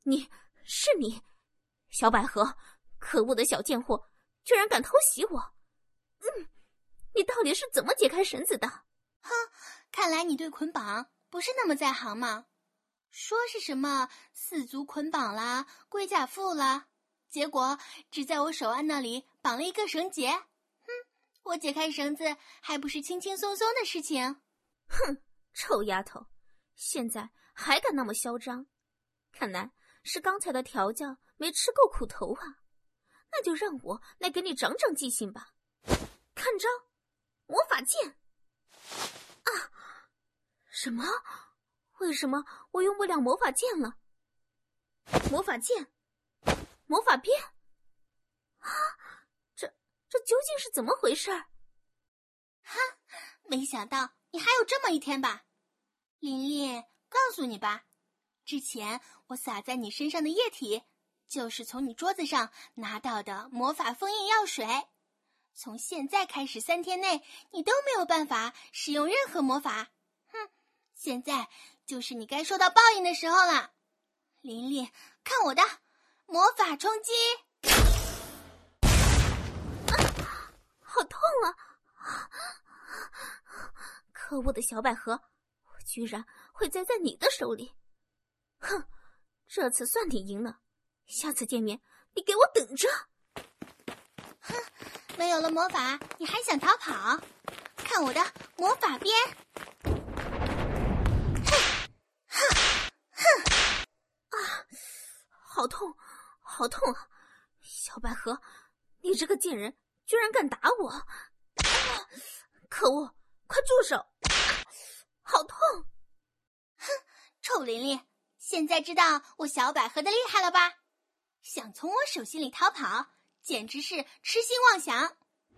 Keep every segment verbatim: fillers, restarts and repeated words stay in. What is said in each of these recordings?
你是你，小百合，可恶的小贱货，居然敢偷袭我！嗯，你到底是怎么解开绳子的？ 哼，看来你对捆绑不是那么在行嘛。说是什么四足捆绑啦，龟甲缚啦，结果只在我手腕那里绑了一个绳结。哼，我解开绳子还不是轻轻松松的事情。 哼，臭丫头，现在还敢那么嚣张，看来是刚才的调教没吃够苦头啊。那就让我来给你长长记性吧。看招，魔法剑！啊，什么？为什么我用不了魔法剑了？魔法剑，魔法鞭啊！这这究竟是怎么回事？ 哈，没想到你还有这么一天吧。琳琳，告诉你吧，之前我洒在你身上的液体就是从你桌子上拿到的魔法封印药水。从现在开始三天内你都没有办法使用任何魔法。哼，现在就是你该受到报应的时候了。琳琳，看我的魔法冲击！ 啊，好痛啊！可恶的小百合，我居然会栽在你的手里！哼，这次算你赢了，下次见面你给我等着！ 哼，没有了魔法你还想逃跑？看我的魔法鞭！ 好痛，好痛啊！小百合，你这个贱人，居然敢打我！啊、可恶，快住手！啊、好痛！ 哼，臭琳琳，现在知道我小百合的厉害了吧？想从我手心里逃跑，简直是痴心妄想！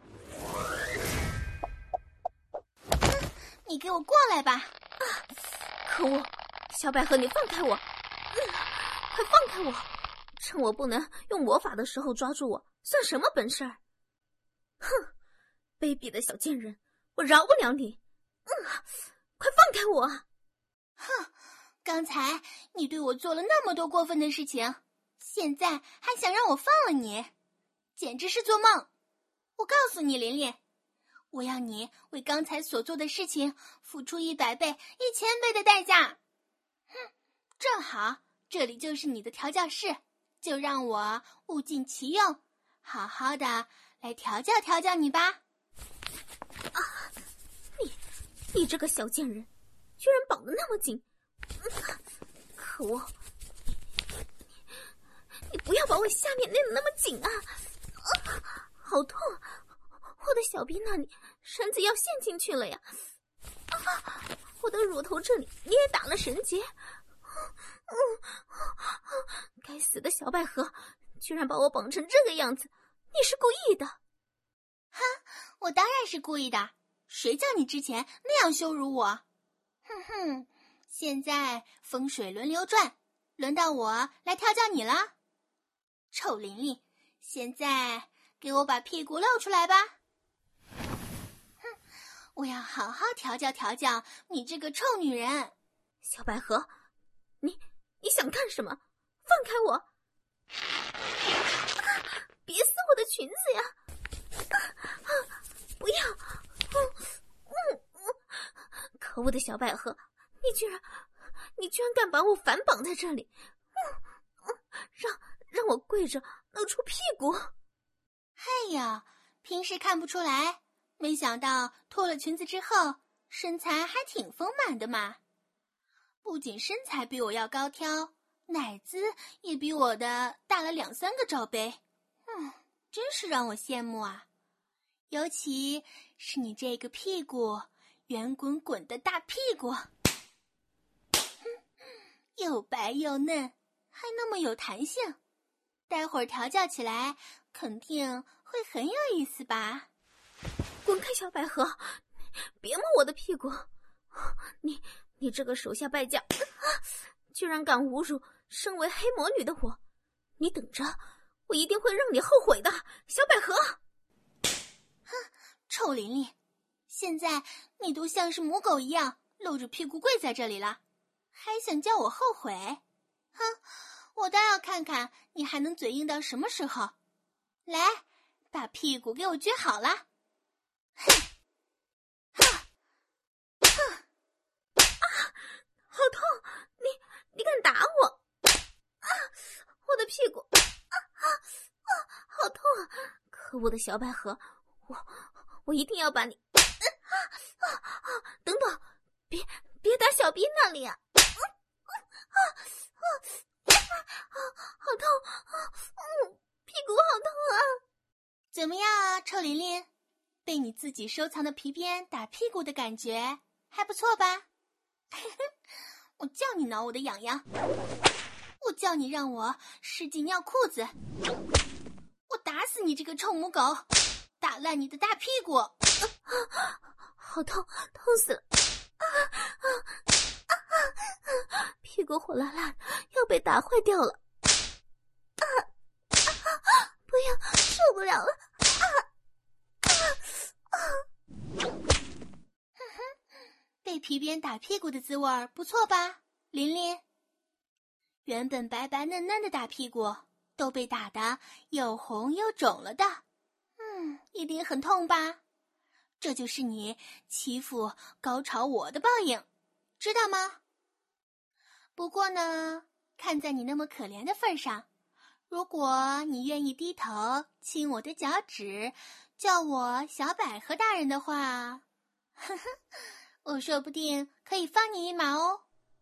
哼，你给我过来吧！ 啊，可恶，小百合，你放开我！嗯快放开我！趁我不能用魔法的时候抓住我，算什么本事儿？哼，卑鄙的小贱人，我饶不了你！嗯，快放开我！ 哼，刚才你对我做了那么多过分的事情，现在还想让我放了你，简直是做梦！我告诉你，琳琳，我要你为刚才所做的事情付出一百倍、一千倍的代价！哼，正好。这里就是你的调教室，就让我物尽其用，好好的来调教调教你吧。 啊，你，你这个小贱人，居然绑得那么紧！嗯、可恶！你，你不要把我下面勒得那么紧啊！啊，好痛！我的小臂那里绳子要陷进去了呀！啊，我的乳头这里你也打了绳结！嗯，该死的小百合，居然把我绑成这个样子，你是故意的？ 哈，我当然是故意的，谁叫你之前那样羞辱我？哼哼，现在风水轮流转，轮到我来调教你了。臭琳琳，现在给我把屁股露出来吧。哼，我要好好调教调教你这个臭女人。 小百合，你你想干什么？放开我！啊，别撕我的裙子呀！啊啊，不要！嗯嗯嗯，可恶的小百合，你居然你居然敢把我反绑在这里！嗯嗯，让让我跪着露出屁股！ 哎呀，平时看不出来，没想到脱了裙子之后，身材还挺丰满的嘛。不仅身材比我要高挑，奶子也比我的大了两三个罩杯，嗯，真是让我羡慕啊！尤其是你这个屁股，圆滚滚的大屁股，又白又嫩，还那么有弹性，待会儿调教起来肯定会很有意思吧？ 滚开，小百合，别摸我的屁股！你你这个手下败将，啊，居然敢侮辱身为黑魔女的我！你等着，我一定会让你后悔的，小百合！ 哼，臭琳琳，现在你都像是母狗一样露着屁股跪在这里了，还想叫我后悔？哼， 我倒要看看你还能嘴硬到什么时候。来，把屁股给我撅好了。哼，哈， 哼，啊，好痛！你你敢打我？啊，我的屁股！啊啊啊，好痛啊！可恶的小百合，我我一定要把你……啊啊啊！等等，别别打小兵那里啊！啊啊啊！啊，好痛！啊，嗯，屁股好痛啊！ 怎么样啊，臭琳琳？被你自己收藏的皮鞭打屁股的感觉还不错吧？我叫你挠我的痒痒，我叫你让我使劲尿裤子，我打死你这个臭母狗，打烂你的大屁股！啊啊，好痛，痛死了！啊啊啊啊！屁股火辣辣，要被打坏掉了！啊啊！不要，受不了了！啊啊啊！ 哼哼，被皮鞭打屁股的滋味不错吧，琳琳？原本白白嫩嫩的大屁股都被打得又红又肿了的，嗯，一定很痛吧？这就是你欺负高潮我的报应，知道吗？不过呢，看在你那么可怜的份上，如果你愿意低头亲我的脚趾，叫我小百合大人的话，呵呵，我说不定可以放你一马哦。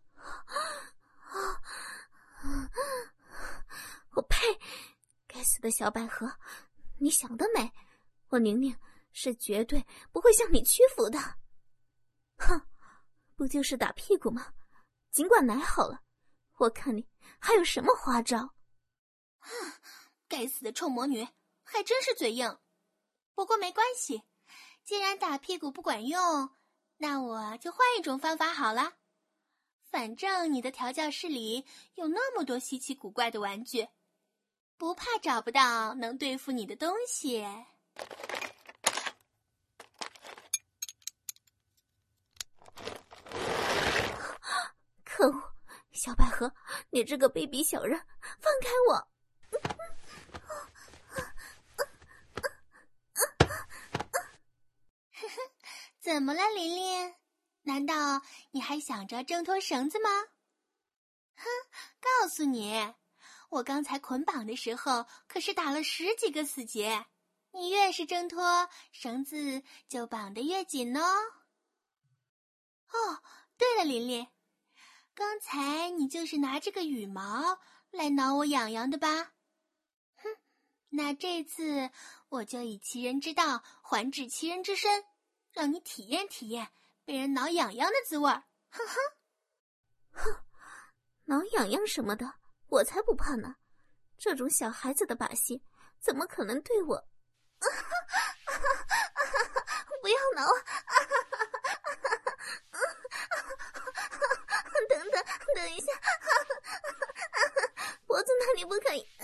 我呸！该死的小百合，你想得美！我宁宁是绝对不会向你屈服的。哼，不就是打屁股吗？尽管来好了，我看你还有什么花招。 该死的臭魔女，还真是嘴硬。不过没关系，既然打屁股不管用，那我就换一种方法好了。反正你的调教室里有那么多稀奇古怪的玩具，不怕找不到能对付你的东西。 可恶，小百合，你这个卑鄙小人，放开我！ 怎么了，琳琳？难道你还想着挣脱绳子吗？哼，告诉你，我刚才捆绑的时候可是打了十几个死结，你越是挣脱，绳子就绑得越紧哦。哦，对了，琳琳，刚才你就是拿这个羽毛来挠我痒痒的吧？哼，那这次我就以其人之道还治其人之身，让你体验体验被人挠痒痒的滋味儿。哼哼， 哼，挠痒痒什么的，我才不怕呢！这种小孩子的把戏，怎么可能对我？啊啊啊、不要挠啊！啊等等，等一下，脖子那里不可以，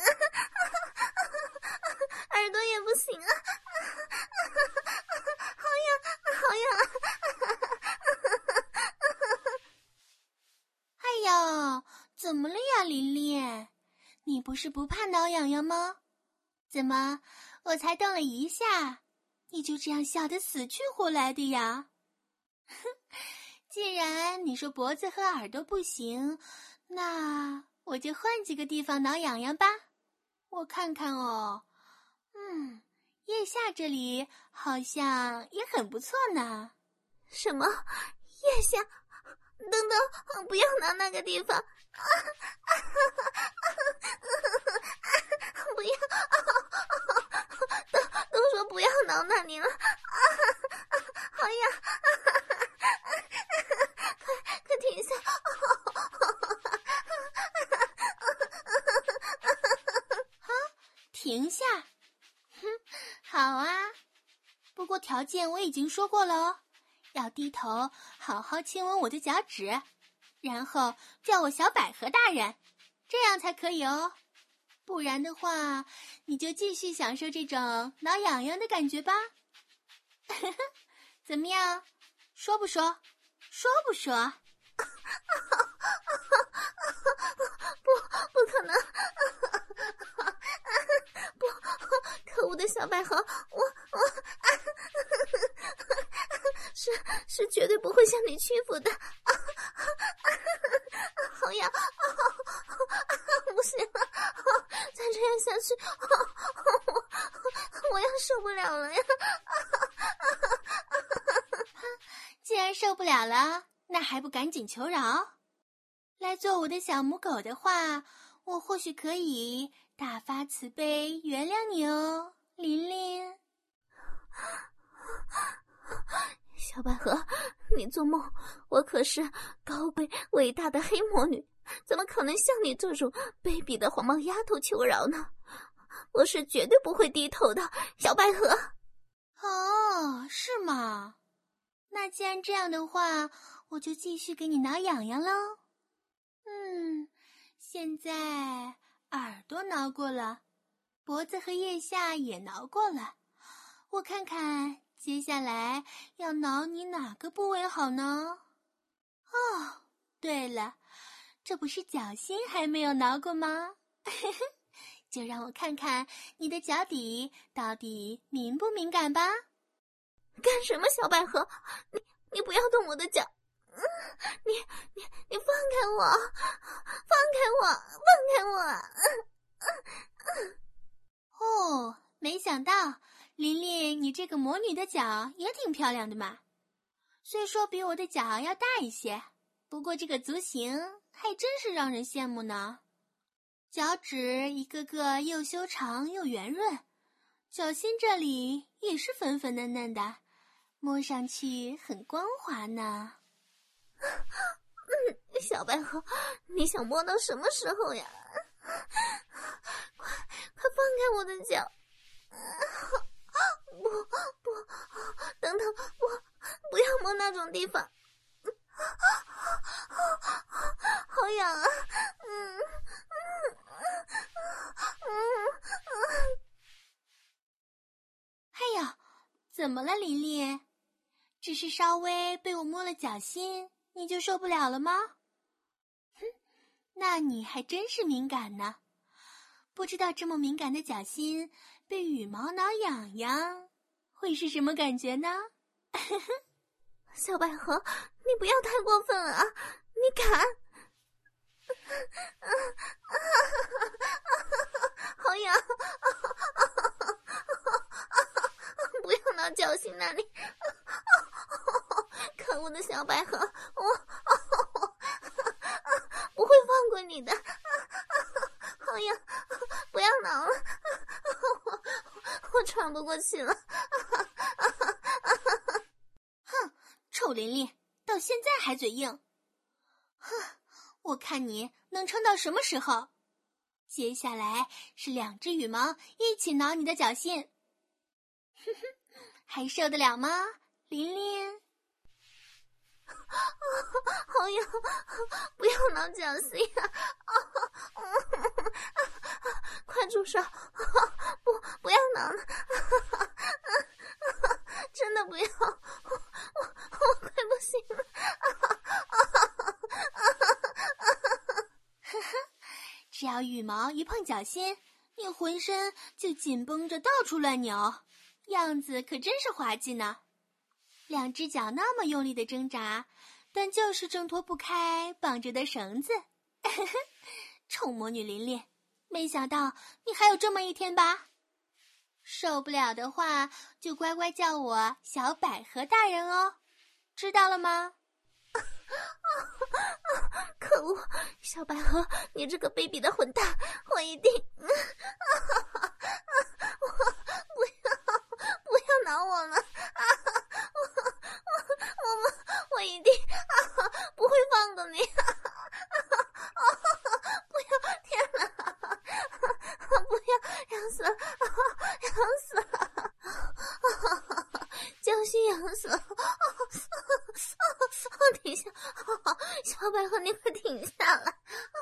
耳朵也不行啊！好痒，好痒！ 哎呦，怎么了呀，琳琳？你不是不怕挠痒痒吗？怎么，我才动了一下，你就这样笑得死去活来的呀？哼，既然你说脖子和耳朵不行，那我就换几个地方挠痒痒吧。我看看哦，嗯，腋下这里好像也很不错呢。 什么？腋下？等等，不要挠那个地方！啊啊啊、不要！都都说不要挠那里了！啊，好痒！快快停下！ 啊，停下！哼，好啊。不过条件我已经说过了哦。要低头好好亲吻我的脚趾，然后叫我小百合大人，这样才可以哦。不然的话，你就继续享受这种挠痒痒的感觉吧。怎么样？说不说？说不说？ 不，不可可能！不，可恶的小百合，我我是是绝对不会向你屈服的！好痒！不行了，再这样下去，我我要受不了了呀！ 既然受不了了，那还不赶紧求饶？来做我的小母狗的话，我或许可以大发慈悲原谅你哦，琳琳。 小百合，你做梦，我可是高贵伟大的黑魔女，怎么可能向你这种卑鄙的黄毛丫头求饶呢？我是绝对不会低头的，小百合。 哦，是吗？那既然这样的话，我就继续给你挠痒痒喽。嗯，现在耳朵挠过了，脖子和腋下也挠过了，我看看接下来要挠你哪个部位好呢？哦，对了，这不是脚心还没有挠过吗？就让我看看你的脚底到底敏不敏感吧。 干什么，小百合？你你不要动我的脚！嗯，你你你放开我！放开我！放开我！嗯嗯嗯、 哦，没想到琳琳，你这个魔女的脚也挺漂亮的嘛。虽说比我的脚要大一些，不过这个足型还真是让人羡慕呢。脚趾一个个又修长又圆润，脚心这里也是粉粉嫩嫩的，摸上去很光滑呢。 嗯，小百合，你想摸到什么时候呀？快快放开我的脚！不不，等等，不不要摸那种地方，好痒啊！嗯嗯嗯嗯。 哎呀，怎么了，琳琳？只是稍微被我摸了脚心，你就受不了了吗？哼，那你还真是敏感呢。不知道这么敏感的脚心被羽毛挠痒痒，会是什么感觉呢？ 小百合，你不要太过分了啊！你敢？好痒！不要挠脚心那里！可恶的小百合，我不会放过你的！好痒！不要挠了，我我喘不过气了。 哼，臭琳琳，到现在还嘴硬。哼，我看你能撑到什么时候？接下来是两只羽毛一起挠你的脚心。哼哼，还受得了吗，琳琳？ 好痒！不要挠脚心啊！快住手！不，不要挠了！真的不要！我我我快不行了！ 呵呵，只要羽毛一碰脚心，你浑身就紧绷着到处乱扭，样子可真是滑稽呢。两只脚那么用力的挣扎，但就是挣脱不开绑着的绳子。臭魔女琳琳，没想到你还有这么一天吧？受不了的话，就乖乖叫我小百合大人哦，知道了吗？ 可恶，小百合，你这个卑鄙的混蛋，我一定……我不要，不要挠我了！啊，我我我们我一定啊不会放过你！啊啊、不要！天哪！不要！痒死了！痒死了！脚心痒死了！停下！小百合，你快停下来！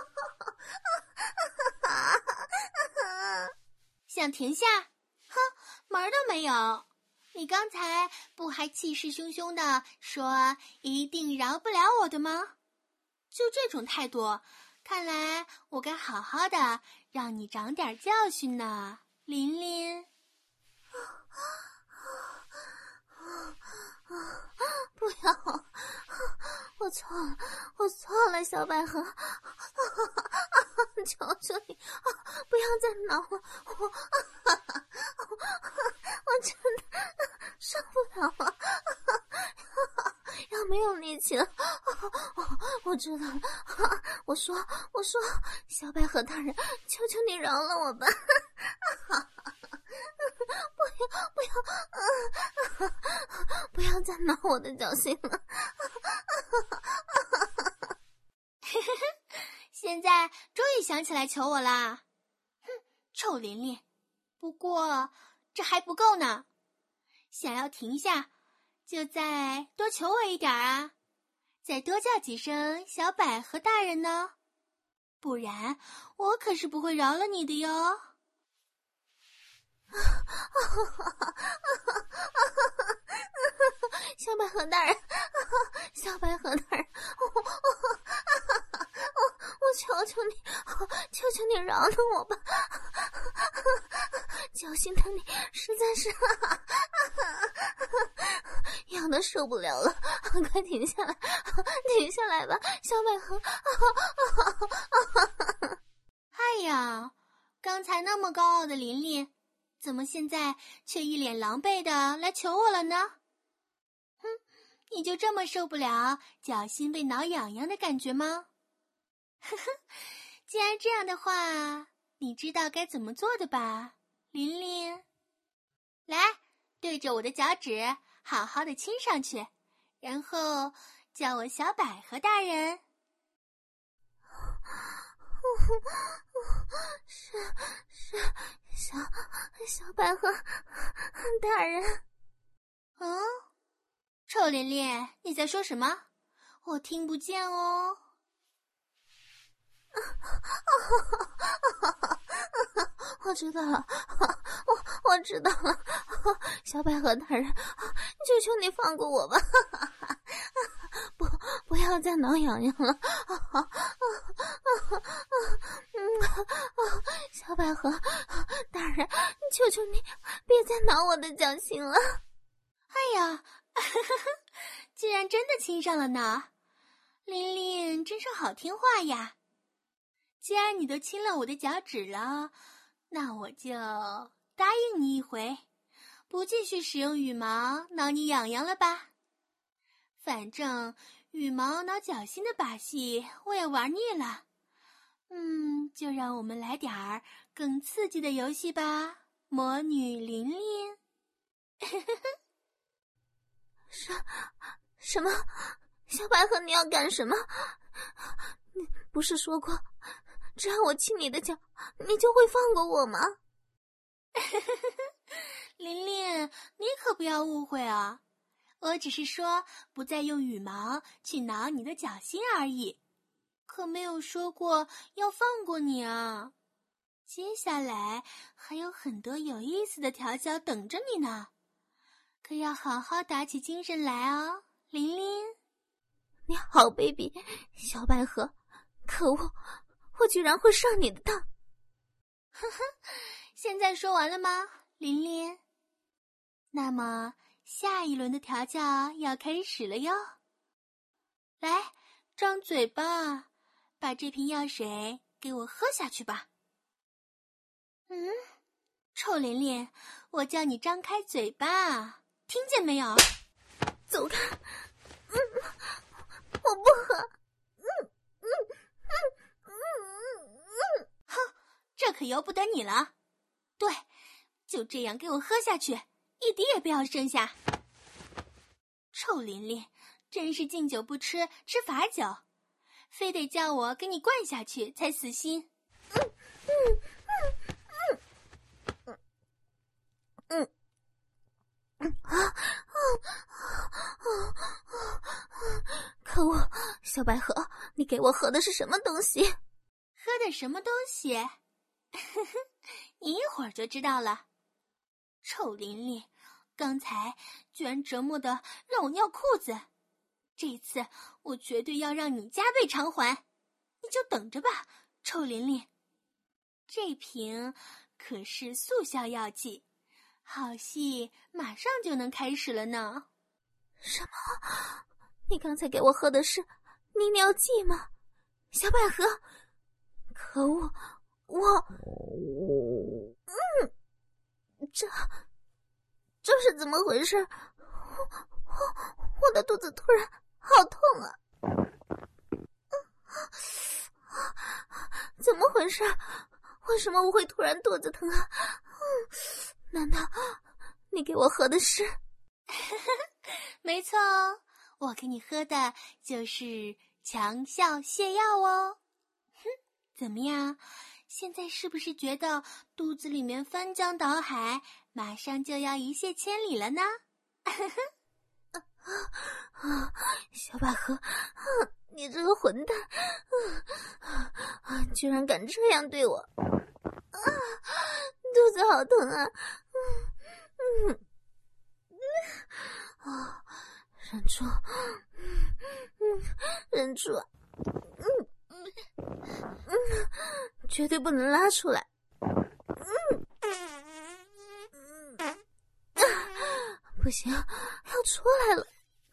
想停下？哼，门儿都没有！你刚才不还气势汹汹地说一定饶不了我的吗？就这种态度， 看来我该好好的让你长点教训呢，琳琳。 不要，我错了，我错了，小百合，求求你，不要再挠了，我，我真的受不了了，要没有力气了，我知道了，我说，我说，小百合大人，求求你饶了我吧。不要不要，不要再挠我的脚心了。 现在终于想起来求我啦！哼，臭琳琳。不过这还不够呢，想要停下，就再多求我一点啊，再多叫几声小百合大人呢，不然我可是不会饶了你的哟。 小百合大人，小百合大人，我我我求求你，求求你饶了我吧！脚心的你实在是痒得受不了了，快停下来，停下来吧，小百合！ 哎呀，刚才那么高傲的琳琳，怎么现在却一脸狼狈的来求我了呢？哼，你就这么受不了脚心被挠痒痒的感觉吗？呵呵，既然这样的话，你知道该怎么做的吧，琳琳？来，对着我的脚趾好好的亲上去，然后叫我小百合大人。 是是小小百合大人。 嗯，臭琳琳，你在说什么？我听不见哦。 我知道了，我我知道了，小百合大人，求求你放过我吧，不不要再挠痒痒了，小百合大人，求求你别再挠我的脚心了。 哎呀，竟然真的亲上了呢，琳琳真是好听话呀。既然你都亲了我的脚趾了，那我就答应你一回，不继续使用羽毛挠你痒痒了吧。反正羽毛挠脚心的把戏我也玩腻了，嗯，就让我们来点儿更刺激的游戏吧，魔女琳琳。 什什么？小百合，你要干什么？你不是说过只要我亲你的脚，你就会放过我吗？ 琳琳，你可不要误会啊，我只是说不再用羽毛去挠你的脚心而已，可没有说过要放过你啊。接下来还有很多有意思的调教等着你呢，可要好好打起精神来哦，琳琳。 你好卑鄙，小百合，可恶，我居然会上你的当。 呵呵，现在说完了吗，琳琳？那么下一轮的调教要开始了哟。来，张嘴巴，把这瓶药水给我喝下去吧。嗯，臭琳琳，我叫你张开嘴巴，听见没有？ 走开！嗯，我不喝。嗯嗯嗯嗯嗯。 哼，这可由不得你了。对，就这样给我喝下去，一滴也不要剩下。臭琳琳，真是敬酒不吃吃罚酒，非得叫我给你灌下去才死心。 嗯嗯嗯嗯嗯嗯啊啊啊！可恶，小百合，你给我喝的是什么东西？ 喝的什么东西？呵呵，你一会儿就知道了。臭琳琳，刚才居然折磨的让我尿裤子，这次我绝对要让你加倍偿还。 你就等着吧，臭琳琳。这瓶可是速效药剂，好戏马上就能开始了呢。 什么？你刚才给我喝的是利尿剂吗？小百合，可恶，我，嗯，这这是怎么回事？我我我的肚子突然好痛啊！怎么回事？为什么我会突然肚子疼啊？难道你给我喝的是？ 没错哦，我给你喝的就是强效泻药哦。哼，怎么样？现在是不是觉得肚子里面翻江倒海，马上就要一泻千里了呢？ 啊，小百合，你这个混蛋，啊，居然敢这样对我！啊，肚子好疼啊！嗯嗯啊，忍住，嗯，忍住，嗯嗯嗯，绝对不能拉出来。嗯嗯，不行，要出来了。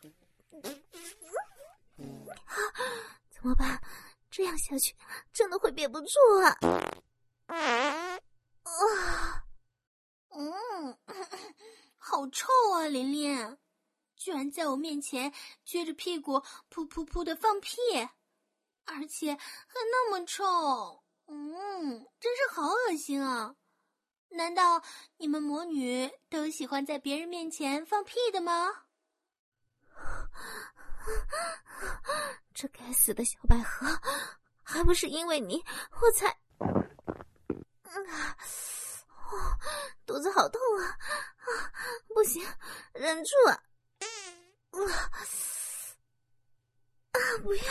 怎么办？这样下去真的会憋不住啊！啊， 嗯，好臭啊，琳琳！居然在我面前撅着屁股噗噗噗的放屁，而且还那么臭，嗯，真是好恶心啊！难道你们魔女都喜欢在别人面前放屁的吗？ 这该死的小百合，还不是因为你我才……嗯啊，哦，肚子好痛啊！啊，不行，忍住啊！啊，啊，不要！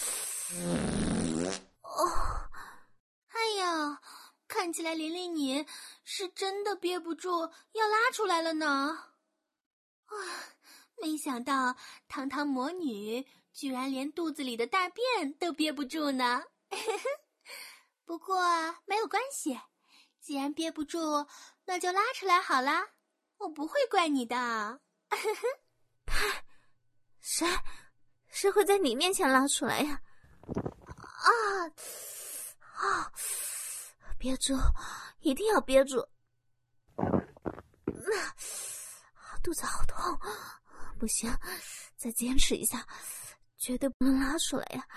哦， 哎呀，看起来琳琳你是真的憋不住要拉出来了呢。啊，没想到堂堂魔女居然连肚子里的大便都憋不住呢。不过没有关系，既然憋不住，那就拉出来好啦，我不会怪你的。 太，谁谁会在你面前拉出来呀？啊啊！憋住，一定要憋住！那肚子好痛，不行，再坚持一下，绝对不能拉出来呀！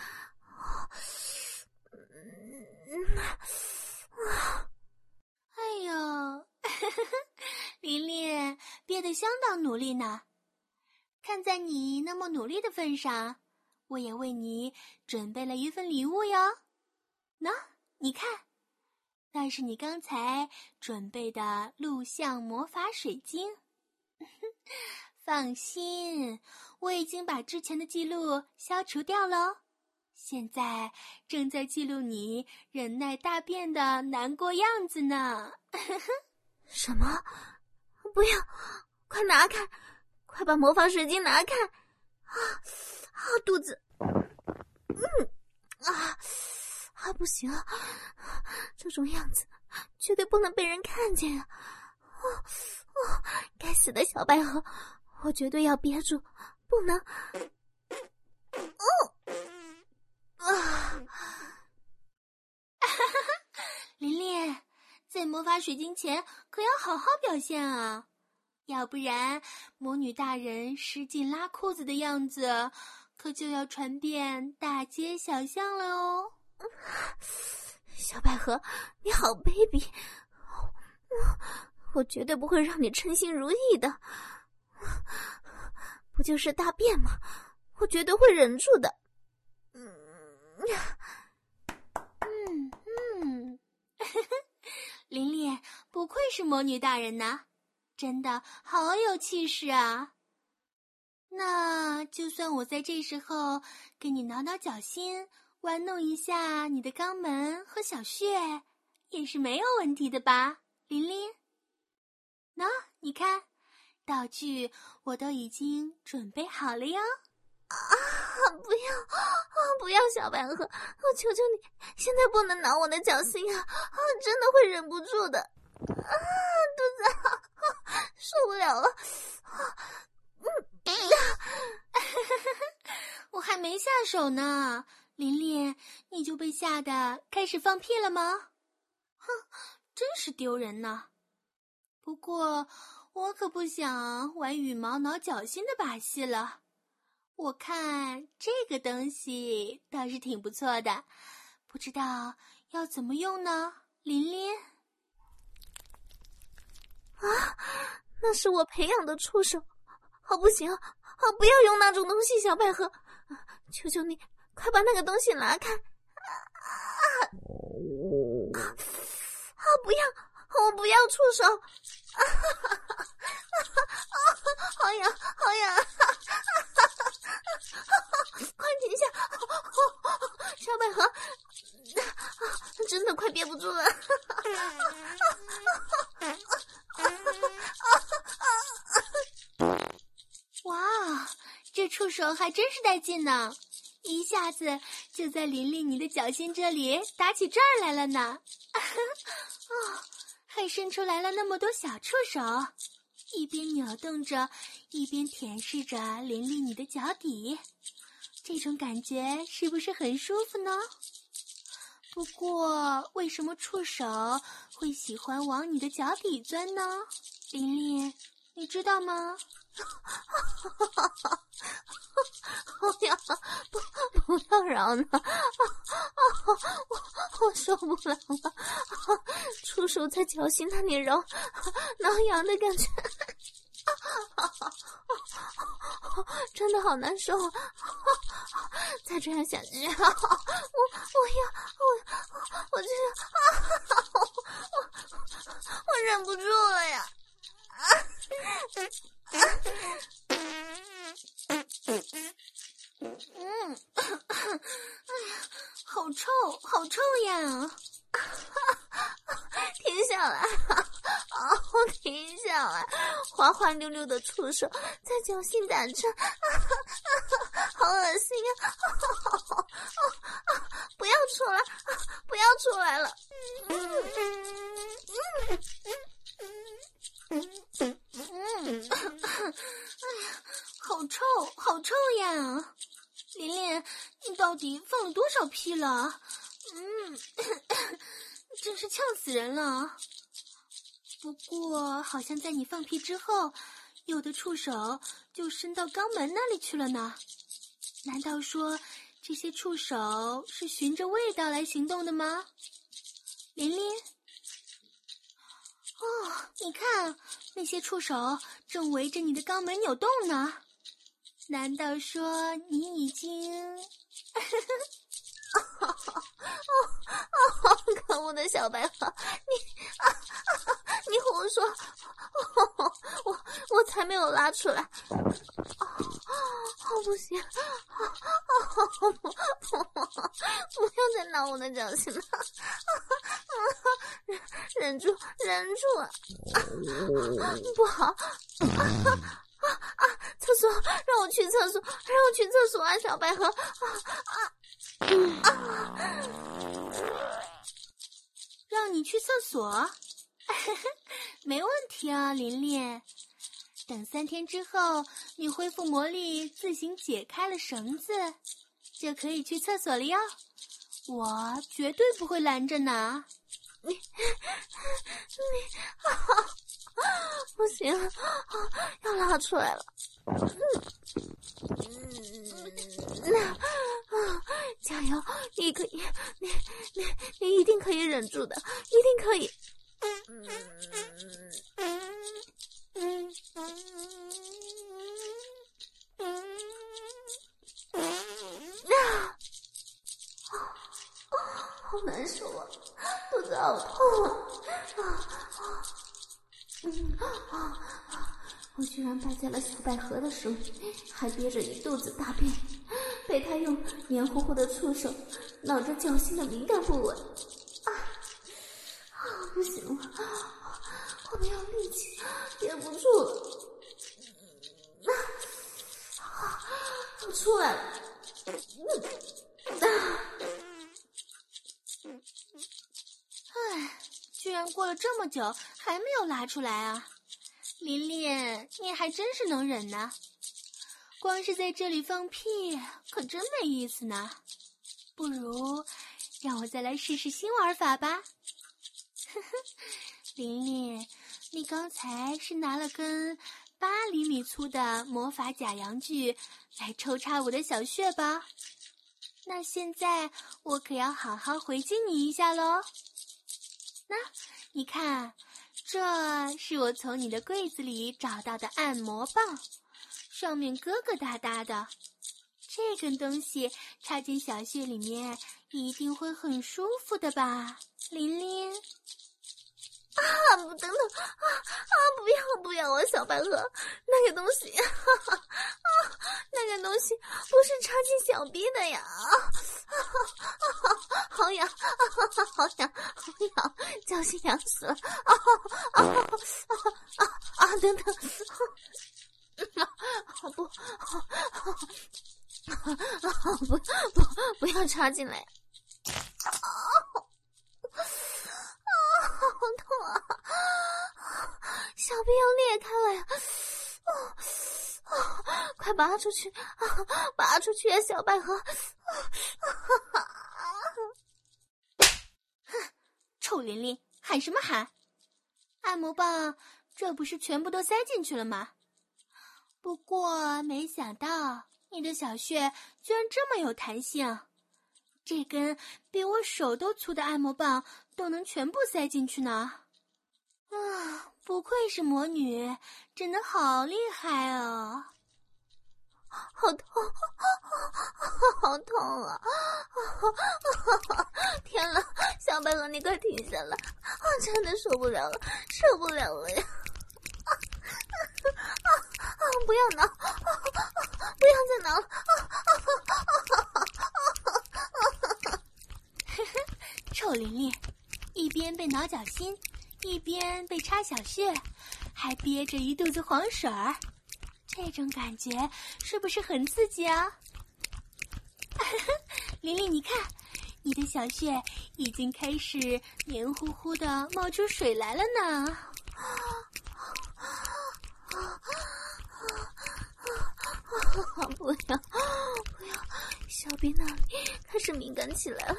哎呦，琳琳憋得相当努力呢。看在你那么努力的份上，我也为你准备了一份礼物哟。喏，你看，那是你刚才准备的录像魔法水晶。放心，我已经把之前的记录消除掉了，现在正在记录你忍耐大便的难过样子呢。 什么？不要！快拿开！快把魔法水晶拿开！啊啊，肚子！嗯啊啊，不行啊！这种样子绝对不能被人看见啊！哦哦，该死的小百合，我绝对要憋住，不能！哦啊！ 琳琳，在魔法水晶前可要好好表现啊，要不然魔女大人使劲拉裤子的样子可就要传遍大街小巷了哦。 小百合，你好卑鄙！我绝对不会让你称心如意的。不就是大便吗？我绝对会忍住的。嗯嗯嗯，琳琳不愧是魔女大人呐，真的好有气势啊。那就算我在这时候给你挠挠脚心，玩弄一下你的肛门和小穴，也是没有问题的吧，琳琳？喏，你看，道具我都已经准备好了哟。 啊！不要！啊！不不要小百合，我求求你，现在不能挠我的脚心啊！啊，真的会忍不住的。啊，肚子啊，啊受不了了。啊，嗯，啊、 我还没下手呢，琳琳，你就被吓得开始放屁了吗？哼，真是丢人呢。不过我可不想玩羽毛挠脚心的把戏了。我看这个东西倒是挺不错的，不知道要怎么用呢，琳琳？ 啊，那是我培养的触手，哦不行，哦不要用那种东西，小百合，求求你，快把那个东西拿开！啊啊啊！不要，我不要触手！啊哈哈哈！啊，好痒，好痒！哈哈哈！快停下！小百合，真的快憋不住了！ 哇，这触手还真是带劲呢！一下子就在琳琳你的脚心这里打起转儿来了呢！哦，还伸出来了那么多小触手，一边扭动着，一边舔舐着琳琳你的脚底，这种感觉是不是很舒服呢？不过，为什么触手会喜欢往你的脚底钻呢？琳琳，你知道吗？ 好痒，不不要挠呢！我我受不了了，触手在脚心那里揉，挠痒的感觉，真的好难受。再这样下去，我我要我我这我我我忍不住了呀！ 嗯，哎呀，好臭，好臭呀！ 停下来！啊，停下来！滑滑溜溜的触手在脚心打转，好恶心啊！不要出来！不要出来了！嗯嗯嗯，哎呀，好臭，好臭呀！琳琳，你到底放了多少屁了？嗯，真是呛死人了。不过，好像在你放屁之后，有的触手就伸到肛门那里去了呢。难道说这些触手是循着味道来行动的吗？琳琳？哦，你看，那些触手正围着你的肛门扭动呢。难道说你已经…… 哦哦，可恶的小百合，你啊啊你胡说！哦、我我才没有拉出来！哦，哦不行！哦不不不要再挠我的脚心了！忍忍住忍住啊！不好！啊啊啊！厕所，让我去厕所，让我去厕所啊！小百合，啊啊啊！ 让你去厕所？没问题啊，琳琳。等三天之后，你恢复魔力，自行解开了绳子，就可以去厕所了哟。我绝对不会拦着呢。 你你啊！不行，要拉出来了。嗯，啊，加油！你可以，你你你一定可以忍住的，一定可以。嗯嗯嗯啊！好难受啊，肚子好痛啊！啊嗯啊啊！我居然败在了小百合的手里，还憋着一肚子大便，被他用黏糊糊的触手挠着脚心的敏感部位。啊啊！不行了，我没有力气，憋不住了。啊！啊！我出来了。嗯然过了这么久还没有拉出来啊！琳琳，你还真是能忍呢。光是在这里放屁，可真没意思呢。不如让我再来试试新玩法吧。呵呵，琳琳，你刚才是拿了根八厘米粗的魔法假阳具来抽插我的小穴吧？那现在我可要好好回敬你一下喽。那，你看，这是我从你的柜子里找到的按摩棒，上面疙疙瘩瘩的。这根东西插进小穴里面，一定会很舒服的吧，琳琳？ 啊！不，等等啊啊！不要不要啊，小白鹅，那个东西，哈哈啊，那个东西不是插进小臂的呀！啊啊啊！好痒，啊好痒，好痒，脚心痒死了！啊啊啊啊啊！等等，啊不，啊不不不要插进来！啊！好痛啊！小臂要裂开了呀！哦哦，快拔出去！啊，拔出去啊，小百合！ 哼，臭琳琳，喊什么喊？按摩棒这不是全部都塞进去了吗？不过没想到你的小穴居然这么有弹性，这根比我手都粗的按摩棒都能全部塞进去呢。啊，不愧是魔女，真的好厉害哦！ 好痛，好痛啊！天哪，小白鹅，你快停下来！我真的受不了了，受不了了呀！啊啊啊！不要挠，不要再挠了！ 臭琳琳，一边被挠脚心，一边被插小穴，还憋着一肚子黄水儿，这种感觉是不是很刺激啊？琳琳，你看，你的小穴已经开始黏糊糊的冒出水来了呢。 不要不要，小臂那里开始敏感起来了。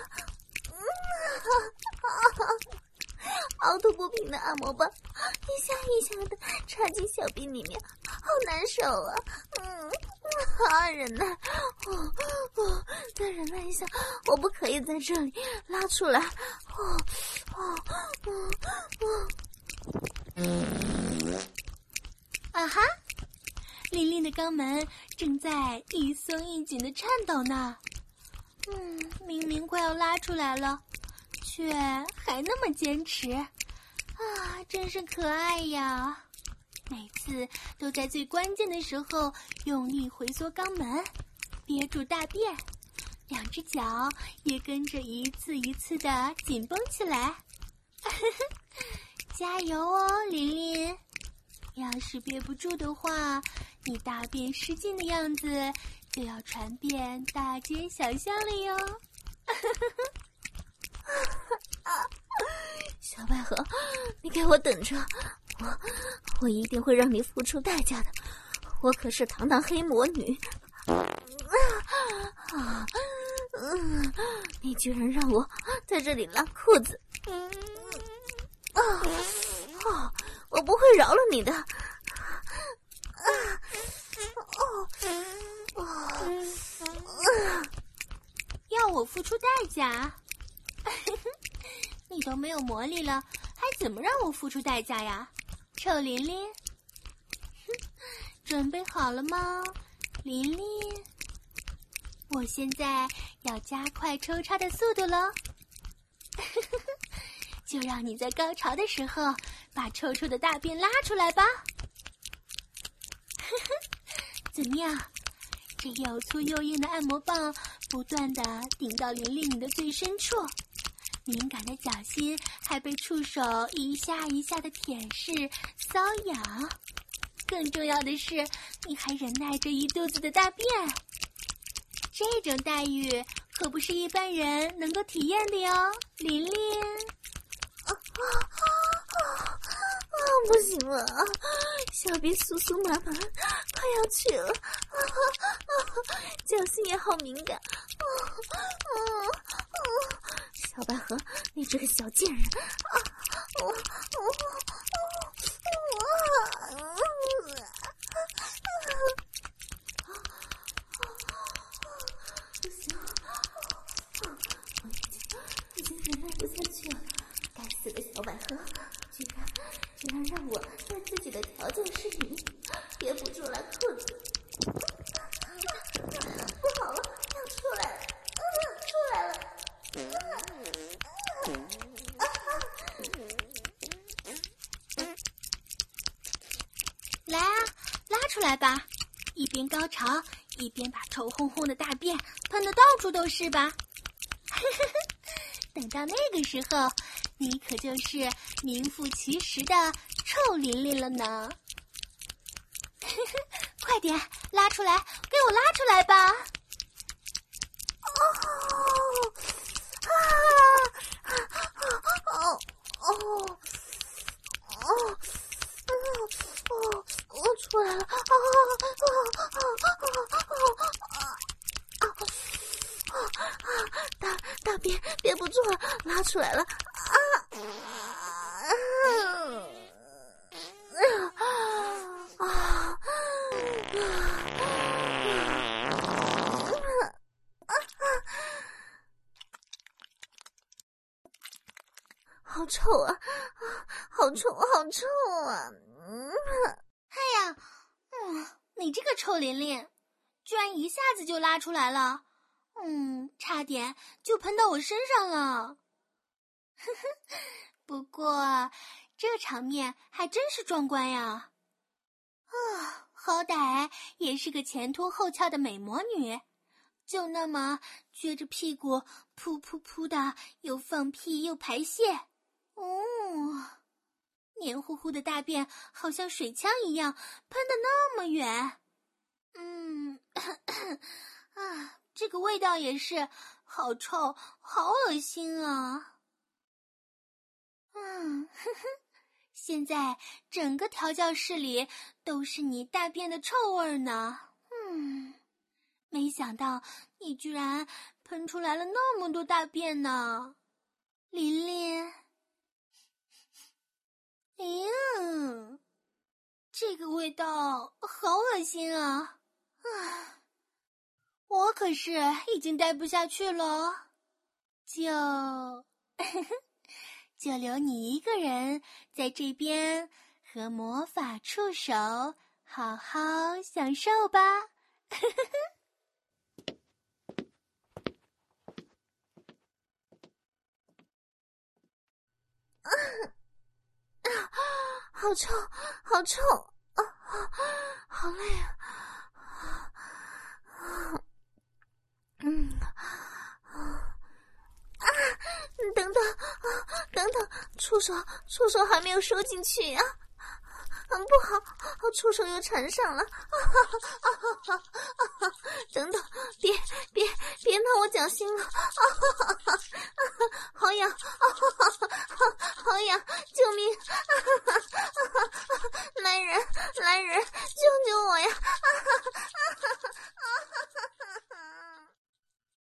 凹凸不平的按摩棒一下一下的插进小臂里面，好难受啊！嗯，啊，忍耐，哦哦，再忍耐一下，我不可以在这里拉出来。哦哦哦哦， 嗯，啊哈！琳琳的肛门正在一松一紧的颤抖呢。嗯，明明快要拉出来了，却还那么坚持，啊，真是可爱呀！每次都在最关键的时候用力回缩肛门，憋住大便，两只脚也跟着一次一次的紧绷起来。加油哦，琳琳！要是憋不住的话，你大便失禁的样子就要传遍大街小巷了哟。 小百合，你给我等着，我我一定会让你付出代价的，我可是堂堂黑魔女。啊，嗯，你居然让我在这里拉裤子，啊啊！我不会饶了你的！啊哦哦， 要我付出代价？你都没有魔力了，还怎么让我付出代价呀？臭琳琳，准备好了吗，琳琳？我现在要加快抽插的速度了，就让你在高潮的时候把臭臭的大便拉出来吧。怎么样？这又粗又硬的按摩棒不断地顶到琳琳你的最深处，敏感的脚心还被触手一下一下的舔舐瘙痒。更重要的是，你还忍耐着一肚子的大便。这种待遇可不是一般人能够体验的哟，琳琳。 啊啊不行了，小便酥酥麻麻，快要去了，啊啊、脚心也好敏感，啊啊啊、小百合，你这个小贱人，啊啊啊啊啊不行，已经忍耐不下去了，该死的小百合，居然居然让我在自己的调教室里憋不住了裤子，不好了，要出来了，嗯，出来了，嗯啊来啊，拉出来吧！一边高潮，一边把臭烘烘的大便喷得到处都是吧？等到那个时候，你可就是名副其实的臭琳琳了呢！快点拉出来，给我拉出来吧！ 哦啊哦哦哦哦哦，出来了！啊啊啊啊啊啊！大大便憋不住了，拉出来了！啊啊啊！好臭啊！好臭，好臭啊！嗯， 哎呀，嗯，你这个臭琳琳，居然一下子就拉出来了，嗯，差点就喷到我身上了。呵呵，不过这场面还真是壮观呀！啊，好歹也是个前凸后翘的美魔女，就那么撅着屁股噗噗噗的，又放屁又排泄，哦。黏糊糊的大便好像水枪一样喷得那么远，嗯，咳咳啊，这个味道也是好臭，好恶心啊！嗯，呵呵，现在整个调教室里都是你大便的臭味呢。嗯，没想到你居然喷出来了那么多大便呢，琳琳。哎呀，这个味道好恶心啊！啊，我可是已经待不下去了，就就留你一个人在这边和魔法触手好好享受吧。 好臭，好臭啊！好累啊！嗯啊，等等啊，等等，触手，触手还没有收进去呀、啊！嗯，不好，触手又缠上了！啊啊啊啊！等等，别别别拿我脚心了！啊